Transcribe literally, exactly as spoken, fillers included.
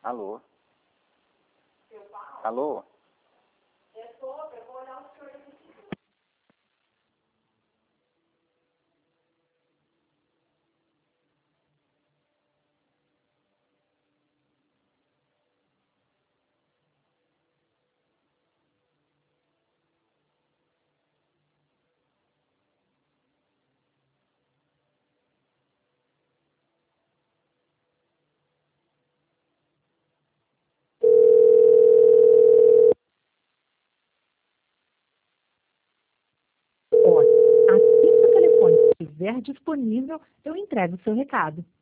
Alô? Alô? Olha, assim que o telefone estiver disponível, eu entrego o seu recado.